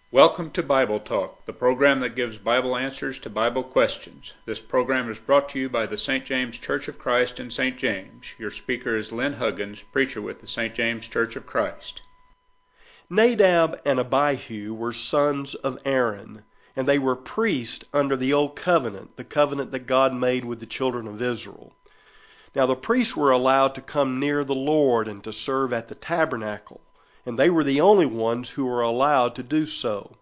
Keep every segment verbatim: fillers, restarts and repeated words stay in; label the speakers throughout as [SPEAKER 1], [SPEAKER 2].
[SPEAKER 1] Welcome to Bible Talk, the program that gives Bible answers to Bible questions. This program is brought to you by the Saint James Church of Christ in Saint James. Your speaker is Lynn Huggins, preacher with the Saint James Church of Christ.
[SPEAKER 2] Nadab and Abihu were sons of Aaron, and they were priests under the Old Covenant, the covenant that God made with the children of Israel. Now the priests were allowed to come near the Lord and to serve at the tabernacle, and they were the only ones who were allowed to do so.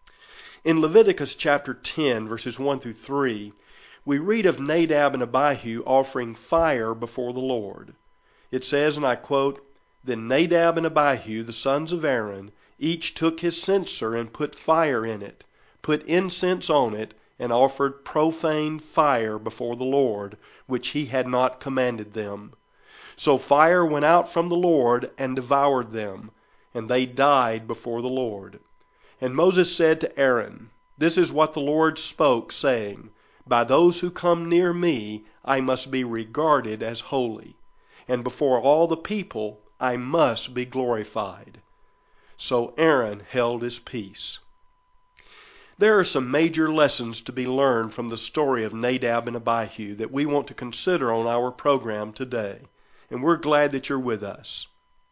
[SPEAKER 2] In Leviticus chapter ten, verses one through three, we read of Nadab and Abihu offering fire before the Lord. It says, and I quote, "Then Nadab and Abihu, the sons of Aaron, each took his censer and put fire in it, put incense on it, and offered profane fire before the Lord, which he had not commanded them. So fire went out from the Lord and devoured them, and they died before the Lord. And Moses said to Aaron, This is what the Lord spoke, saying, By those who come near me I must be regarded as holy, and before all the people I must be glorified." So Aaron held his peace. There are some major lessons to be learned from the story of Nadab and Abihu that we want to consider on our program today, and we're glad that you're with us.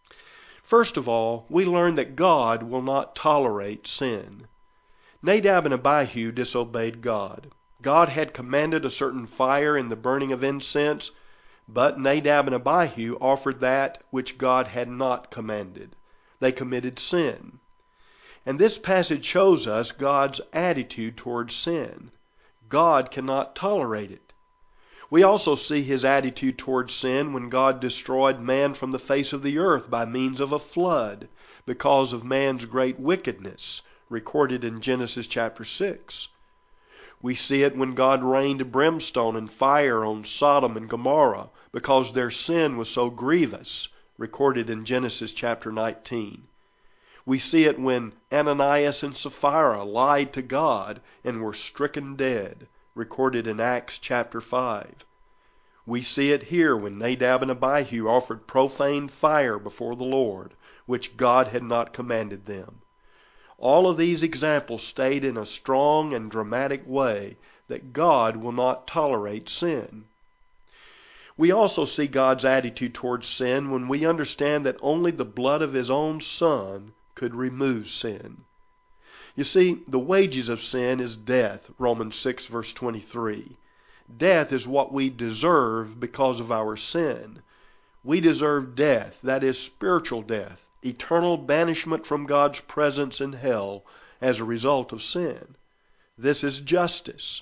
[SPEAKER 2] First of all, we learn that God will not tolerate sin. Nadab and Abihu disobeyed God. God had commanded a certain fire in the burning of incense, but Nadab and Abihu offered that which God had not commanded. They committed sin. And this passage shows us God's attitude towards sin. God cannot tolerate it. We also see his attitude towards sin when God destroyed man from the face of the earth by means of a flood because of man's great wickedness, recorded in Genesis chapter six. We see it when God rained brimstone and fire on Sodom and Gomorrah because their sin was so grievous, recorded in Genesis chapter nineteen. We see it when Ananias and Sapphira lied to God and were stricken dead, recorded in Acts chapter five. We see it here when Nadab and Abihu offered profane fire before the Lord, which God had not commanded them. All of these examples state in a strong and dramatic way that God will not tolerate sin. We also see God's attitude towards sin when we understand that only the blood of his own Son could remove sin. You see, the wages of sin is death, Romans six verse twenty-three. Death is what we deserve because of our sin. We deserve death, that is spiritual death, eternal banishment from God's presence in hell as a result of sin. This is justice.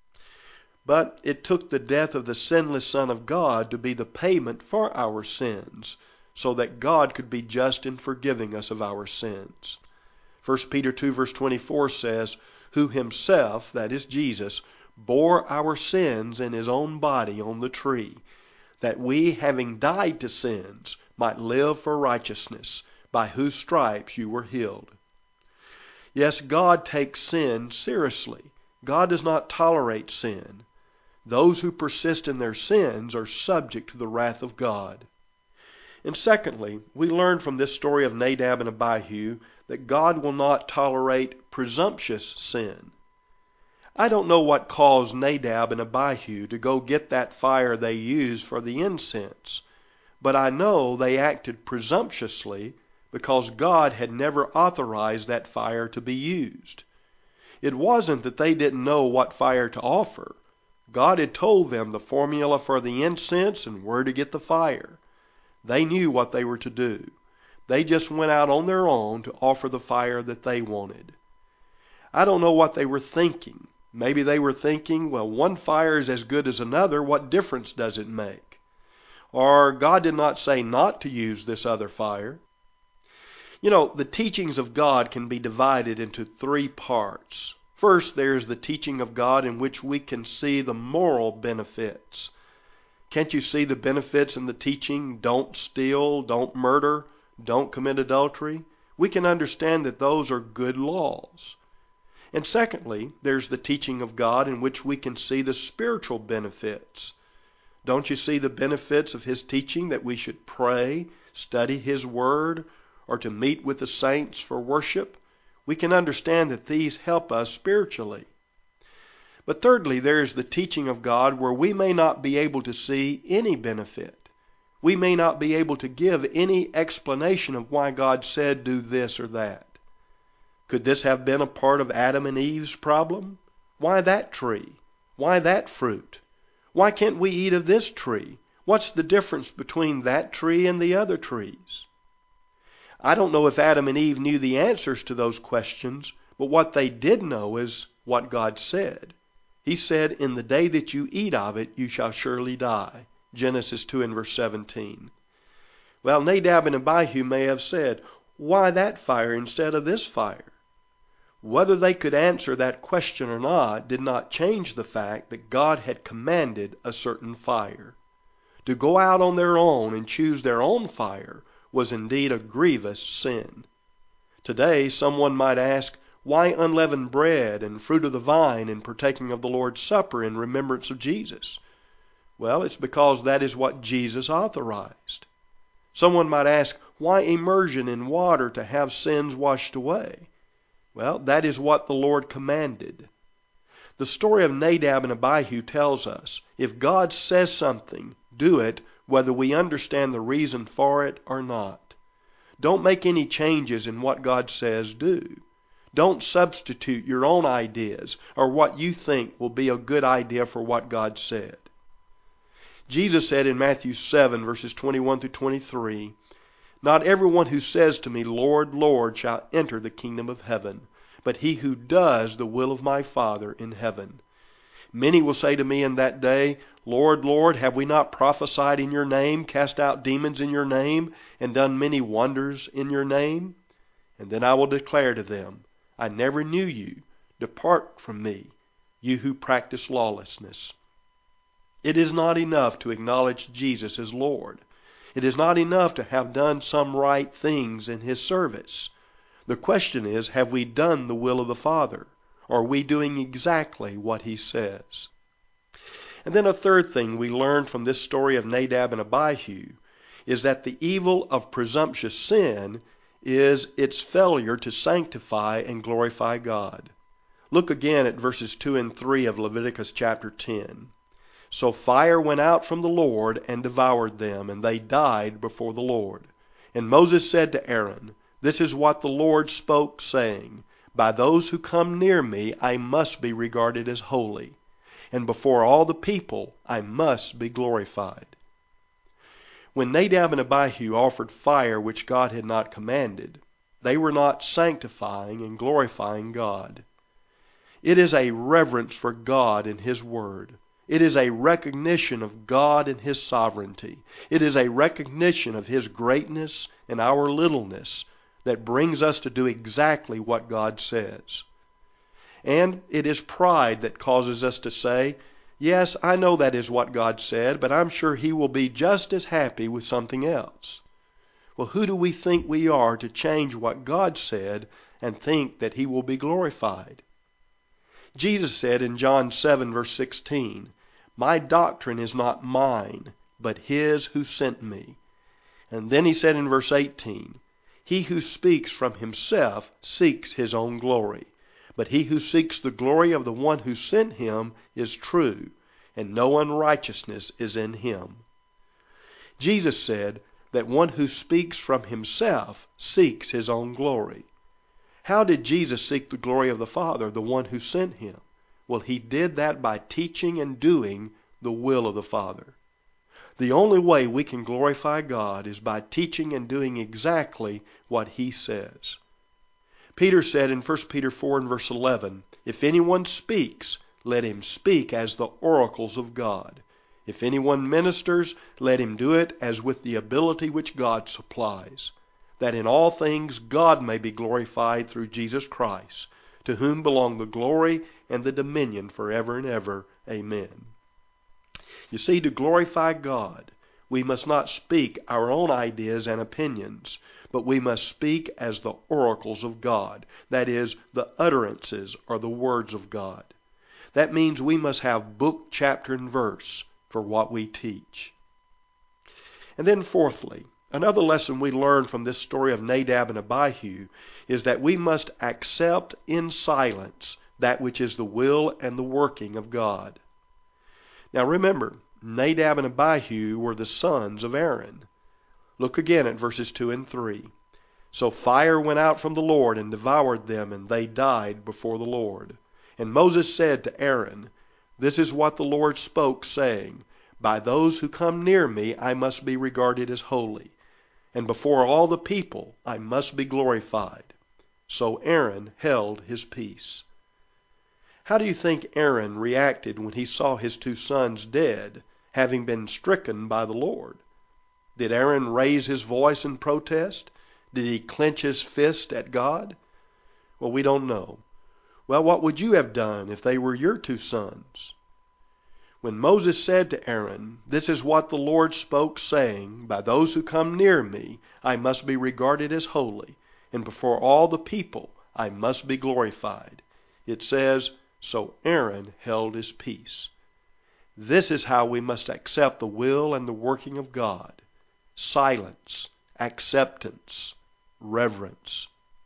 [SPEAKER 2] But it took the death of the sinless Son of God to be the payment for our sins, so that God could be just in forgiving us of our sins. First Peter two verse twenty-four says, "Who himself," that is Jesus, "bore our sins in his own body on the tree, that we, having died to sins, might live for righteousness, by whose stripes you were healed." Yes, God takes sin seriously. God does not tolerate sin. Those who persist in their sins are subject to the wrath of God. And secondly, we learn from this story of Nadab and Abihu that God will not tolerate presumptuous sin. I don't know what caused Nadab and Abihu to go get that fire they used for the incense, but I know they acted presumptuously because God had never authorized that fire to be used. It wasn't that they didn't know what fire to offer. God had told them the formula for the incense and where to get the fire. They knew what they were to do. They just went out on their own to offer the fire that they wanted. I don't know what they were thinking. Maybe they were thinking, well, one fire is as good as another. What difference does it make? Or God did not say not to use this other fire. You know, the teachings of God can be divided into three parts. First, there's the teaching of God in which we can see the moral benefits. Can't you see the benefits in the teaching? Don't steal, don't murder, don't commit adultery. We can understand that those are good laws. And secondly, there's the teaching of God in which we can see the spiritual benefits. Don't you see the benefits of his teaching that we should pray, study his word, or to meet with the saints for worship? We can understand that these help us spiritually. But thirdly, there is the teaching of God where we may not be able to see any benefit. We may not be able to give any explanation of why God said do this or that. Could this have been a part of Adam and Eve's problem? Why that tree? Why that fruit? Why can't we eat of this tree? What's the difference between that tree and the other trees? I don't know if Adam and Eve knew the answers to those questions, but what they did know is what God said. He said, in the day that you eat of it, you shall surely die. Genesis two and verse seventeen. Well, Nadab and Abihu may have said, why that fire instead of this fire? Whether they could answer that question or not did not change the fact that God had commanded a certain fire. To go out on their own and choose their own fire was indeed a grievous sin. Today, someone might ask, why unleavened bread and fruit of the vine in partaking of the Lord's Supper in remembrance of Jesus? Well, it's because that is what Jesus authorized. Someone might ask, why immersion in water to have sins washed away? Well, that is what the Lord commanded. The story of Nadab and Abihu tells us, if God says something, do it whether we understand the reason for it or not. Don't make any changes in what God says do. Don't substitute your own ideas or what you think will be a good idea for what God said. Jesus said in Matthew seven, verses twenty-one through twenty-three, not everyone who says to me, Lord, Lord, shall enter the kingdom of heaven, but he who does the will of my Father in heaven. Many will say to me in that day, Lord, Lord, have we not prophesied in your name, cast out demons in your name, and done many wonders in your name? And then I will declare to them, I never knew you. Depart from me, you who practice lawlessness. It is not enough to acknowledge Jesus as Lord. It is not enough to have done some right things in His service. The question is, have we done the will of the Father? Are we doing exactly what He says? And then a third thing we learn from this story of Nadab and Abihu is that the evil of presumptuous sin is its failure to sanctify and glorify God. Look again at verses two and three of Leviticus chapter ten. So fire went out from the Lord and devoured them, and they died before the Lord. And Moses said to Aaron, This is what the Lord spoke, saying, By those who come near me I must be regarded as holy, and before all the people I must be glorified. When Nadab and Abihu offered fire which God had not commanded, they were not sanctifying and glorifying God. It is a reverence for God and His Word. It is a recognition of God and His sovereignty. It is a recognition of His greatness and our littleness that brings us to do exactly what God says. And it is pride that causes us to say, yes, I know that is what God said, but I'm sure He will be just as happy with something else. Well, who do we think we are to change what God said and think that He will be glorified? Jesus said in John seven, verse sixteen, My doctrine is not mine, but His who sent me. And then He said in verse eighteen, He who speaks from himself seeks his own glory, but he who seeks the glory of the one who sent him is true, and no unrighteousness is in him. Jesus said that one who speaks from himself seeks his own glory. How did Jesus seek the glory of the Father, the one who sent Him? Well, He did that by teaching and doing the will of the Father. The only way we can glorify God is by teaching and doing exactly what He says. Peter said in First Peter four and verse eleven, If anyone speaks, let him speak as the oracles of God. If anyone ministers, let him do it as with the ability which God supplies, that in all things God may be glorified through Jesus Christ, to whom belong the glory and the dominion forever and ever. Amen. You see, to glorify God, we must not speak our own ideas and opinions, but we must speak as the oracles of God, that is, the utterances or the words of God. That means we must have book, chapter, and verse for what we teach. And then fourthly, Another lesson we learn from this story of Nadab and Abihu is that we must accept in silence that which is the will and the working of God. Now remember, Nadab and Abihu were the sons of Aaron. Look again at verses two and three. So fire went out from the Lord and devoured them, and they died before the Lord. And Moses said to Aaron, This is what the Lord spoke, saying, By those who come near me I must be regarded as holy, and before all the people I must be glorified. So Aaron held his peace. How do you think Aaron reacted when he saw his two sons dead, having been stricken by the Lord? Did Aaron raise his voice in protest? Did he clench his fist at God? Well, we don't know. Well, what would you have done if they were your two sons? When Moses said to Aaron, This is what the Lord spoke, saying, By those who come near me I must be regarded as holy, and before all the people I must be glorified. It says, So Aaron held his peace. This is how we must accept the will and the working of God. Silence, acceptance, reverence.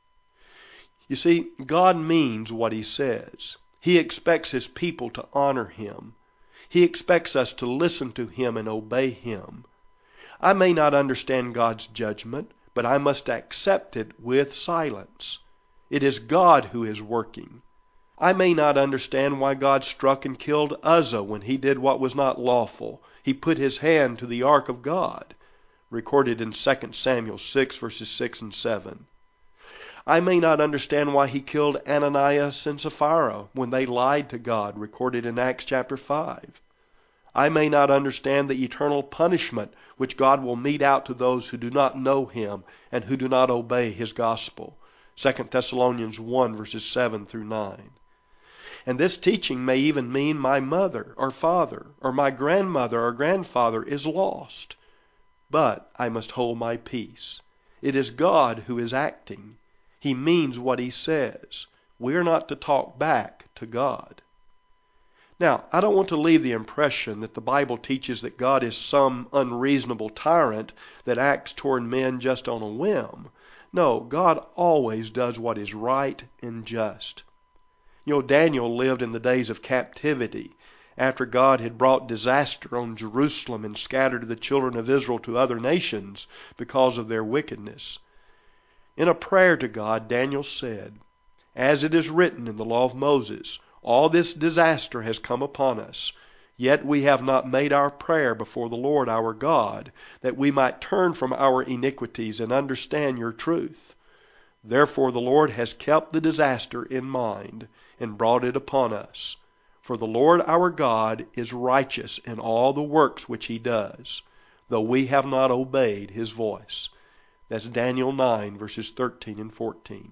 [SPEAKER 2] You see, God means what He says. He expects His people to honor Him. He expects us to listen to Him and obey Him. I may not understand God's judgment, but I must accept it with silence. It is God who is working. I may not understand why God struck and killed Uzzah when he did what was not lawful. He put his hand to the ark of God, recorded in Second Samuel six, verses six and seven. I may not understand why he killed Ananias and Sapphira when they lied to God, recorded in Acts chapter five. I may not understand the eternal punishment which God will mete out to those who do not know Him and who do not obey His gospel, Second Thessalonians one, verses seven through nine. And this teaching may even mean my mother or father or my grandmother or grandfather is lost. But I must hold my peace. It is God who is acting. He means what He says. We are not to talk back to God. Now, I don't want to leave the impression that the Bible teaches that God is some unreasonable tyrant that acts toward men just on a whim. No, God always does what is right and just. You know, Daniel lived in the days of captivity after God had brought disaster on Jerusalem and scattered the children of Israel to other nations because of their wickedness. In a prayer to God, Daniel said, As it is written in the law of Moses, all this disaster has come upon us, yet we have not made our prayer before the Lord our God, that we might turn from our iniquities and understand your truth. Therefore the Lord has kept the disaster in mind and brought it upon us. For the Lord our God is righteous in all the works which He does, though we have not obeyed His voice. That's Daniel nine, verses thirteen and fourteen.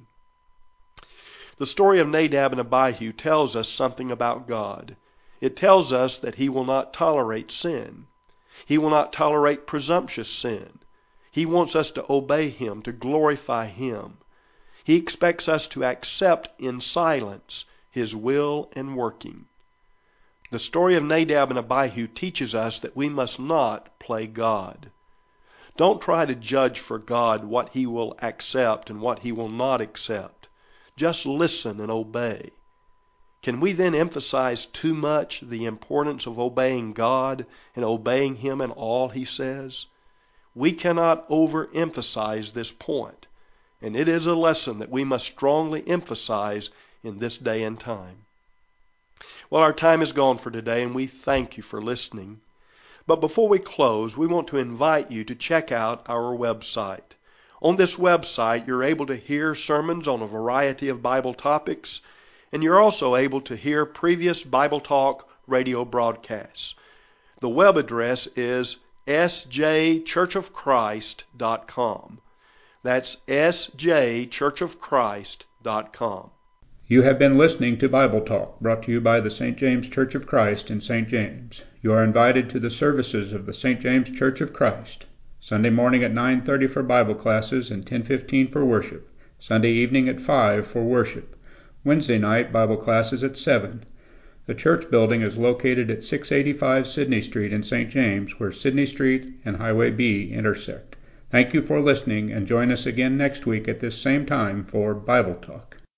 [SPEAKER 2] The story of Nadab and Abihu tells us something about God. It tells us that He will not tolerate sin. He will not tolerate presumptuous sin. He wants us to obey Him, to glorify Him. He expects us to accept in silence His will and working. The story of Nadab and Abihu teaches us that we must not play God. Don't try to judge for God what He will accept and what He will not accept. Just listen and obey. Can we then emphasize too much the importance of obeying God and obeying Him in all He says? We cannot overemphasize this point, and it is a lesson that we must strongly emphasize in this day and time. Well, our time is gone for today, and we thank you for listening. But before we close, we want to invite you to check out our website. On this website, you're able to hear sermons on a variety of Bible topics, and you're also able to hear previous Bible Talk radio broadcasts. The web address is s j church of christ dot com. That's s j church of christ dot com.
[SPEAKER 1] You have been listening to Bible Talk, brought to you by the Saint James Church of Christ in Saint James. You are invited to the services of the Saint James Church of Christ. Sunday morning at nine thirty for Bible classes and ten fifteen for worship. Sunday evening at five for worship. Wednesday night Bible classes at seven. The church building is located at six eighty-five Sidney Street in Saint James, where Sidney Street and Highway B intersect. Thank you for listening, and join us again next week at this same time for Bible Talk.